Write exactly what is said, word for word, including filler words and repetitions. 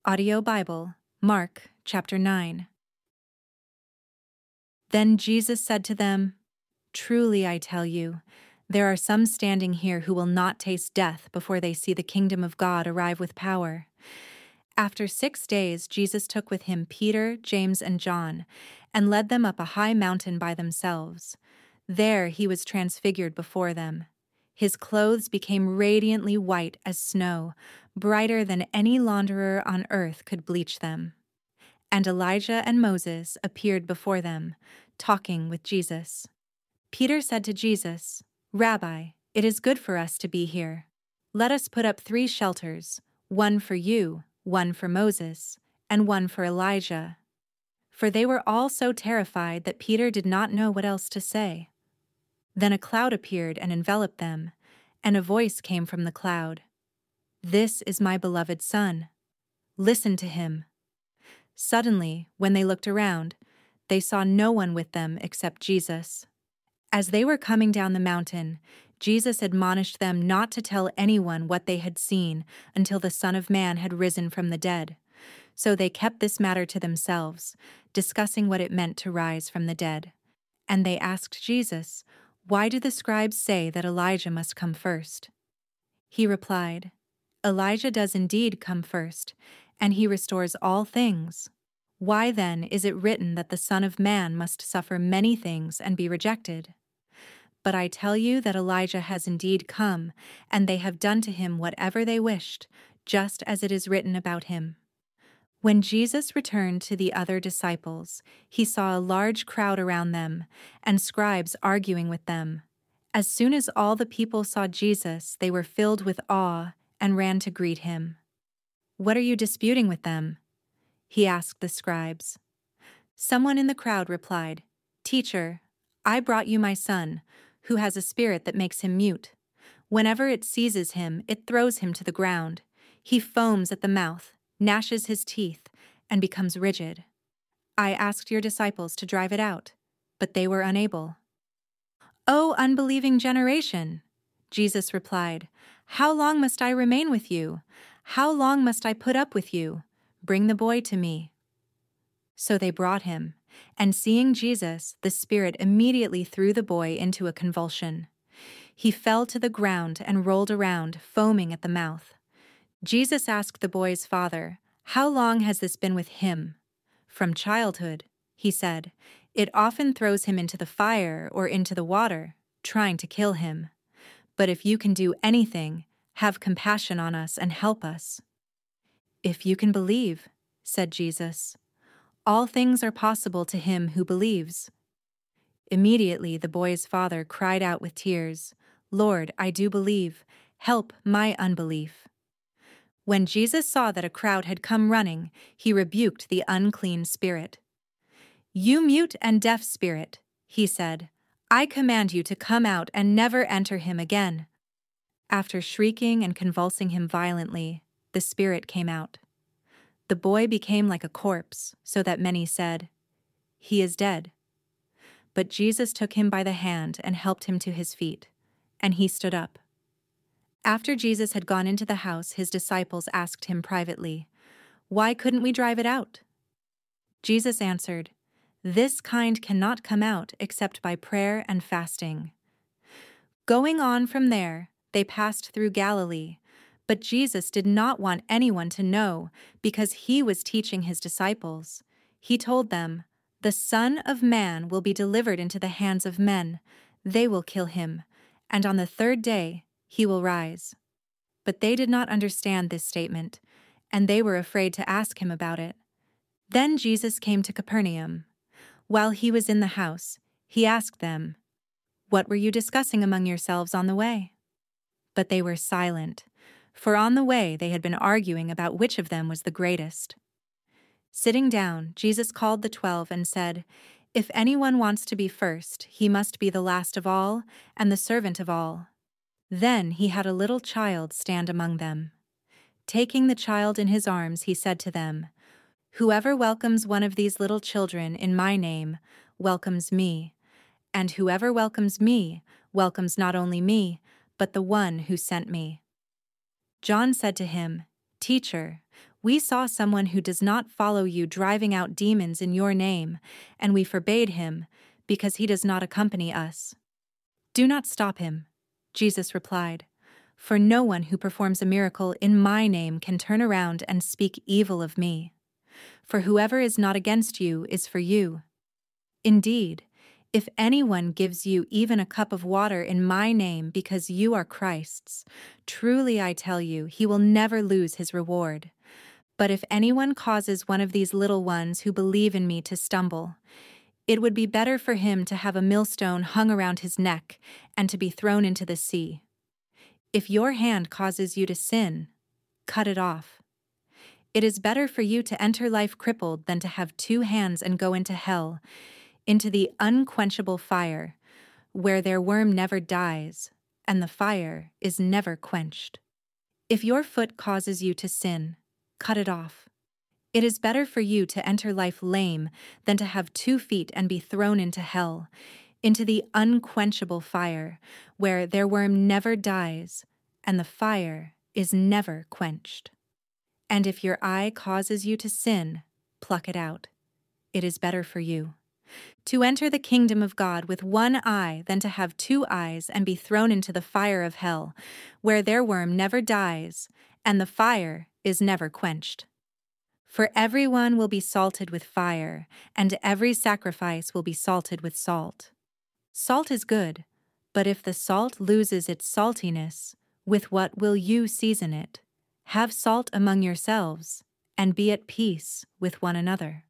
Audio Bible, Mark chapter nine. Then Jesus said to them, "Truly I tell you, there are some standing here who will not taste death before they see the kingdom of God arrive with power." After six days, Jesus took with him Peter, James, and John, and led them up a high mountain by themselves. There he was transfigured before them. His clothes became radiantly white as snow, brighter than any launderer on earth could bleach them. And Elijah and Moses appeared before them, talking with Jesus. Peter said to Jesus, "Rabbi, it is good for us to be here. Let us put up three shelters, one for you, one for Moses, and one for Elijah." For they were all so terrified that Peter did not know what else to say. Then a cloud appeared and enveloped them, and a voice came from the cloud. "This is my beloved Son. Listen to him." Suddenly, when they looked around, they saw no one with them except Jesus. As they were coming down the mountain, Jesus admonished them not to tell anyone what they had seen until the Son of Man had risen from the dead. So they kept this matter to themselves, discussing what it meant to rise from the dead. And they asked Jesus, "Why do the scribes say that Elijah must come first?" He replied, "Elijah does indeed come first, and he restores all things. Why then is it written that the Son of Man must suffer many things and be rejected? But I tell you that Elijah has indeed come, and they have done to him whatever they wished, just as it is written about him." When Jesus returned to the other disciples, he saw a large crowd around them, and scribes arguing with them. As soon as all the people saw Jesus, they were filled with awe and ran to greet him. "What are you disputing with them?" he asked the scribes. Someone in the crowd replied, "Teacher, I brought you my son, who has a spirit that makes him mute. Whenever it seizes him, it throws him to the ground. He foams at the mouth, gnashes his teeth, and becomes rigid. I asked your disciples to drive it out, but they were unable." "O unbelieving generation," Jesus replied, "how long must I remain with you? How long must I put up with you? Bring the boy to me." So they brought him, and seeing Jesus, the spirit immediately threw the boy into a convulsion. He fell to the ground and rolled around, foaming at the mouth. Jesus asked the boy's father, "How long has this been with him?" "From childhood," he said. "It often throws him into the fire or into the water, trying to kill him. But if you can do anything, have compassion on us and help us." "If you can believe," said Jesus. "All things are possible to him who believes." Immediately the boy's father cried out with tears, "Lord, I do believe. Help my unbelief." When Jesus saw that a crowd had come running, he rebuked the unclean spirit. "You mute and deaf spirit," he said, "I command you to come out and never enter him again." After shrieking and convulsing him violently, the spirit came out. The boy became like a corpse, so that many said, "He is dead." But Jesus took him by the hand and helped him to his feet, and he stood up. After Jesus had gone into the house, his disciples asked him privately, "Why couldn't we drive it out?" Jesus answered, "This kind cannot come out except by prayer and fasting." Going on from there, they passed through Galilee, but Jesus did not want anyone to know because he was teaching his disciples. He told them, "The Son of Man will be delivered into the hands of men. They will kill him, and on the third day he will rise." But they did not understand this statement, and they were afraid to ask him about it. Then Jesus came to Capernaum. While he was in the house, he asked them, "What were you discussing among yourselves on the way?" But they were silent, for on the way they had been arguing about which of them was the greatest. Sitting down, Jesus called the twelve and said, "If anyone wants to be first, he must be the last of all and the servant of all." Then he had a little child stand among them. Taking the child in his arms, he said to them, "Whoever welcomes one of these little children in my name welcomes me, and whoever welcomes me welcomes not only me, but the one who sent me." John said to him, "Teacher, We saw someone who does not follow you driving out demons in your name, and we forbade him, because he does not accompany us." "Do not stop him," Jesus replied, "for no one who performs a miracle in my name can turn around and speak evil of me. For whoever is not against you is for you. Indeed, if anyone gives you even a cup of water in my name because you are Christ's, truly I tell you, he will never lose his reward. But if anyone causes one of these little ones who believe in me to stumble, it would be better for him to have a millstone hung around his neck and to be thrown into the sea. If your hand causes you to sin, cut it off. It is better for you to enter life crippled than to have two hands and go into hell, into the unquenchable fire, where their worm never dies, and the fire is never quenched. If your foot causes you to sin, cut it off. It is better for you to enter life lame than to have two feet and be thrown into hell, into the unquenchable fire, where their worm never dies, and the fire is never quenched. And if your eye causes you to sin, pluck it out. It is better for you to enter the kingdom of God with one eye than to have two eyes and be thrown into the fire of hell, where their worm never dies, and the fire is never quenched. For everyone will be salted with fire, and every sacrifice will be salted with salt. Salt is good, but if the salt loses its saltiness, with what will you season it? Have salt among yourselves, and be at peace with one another.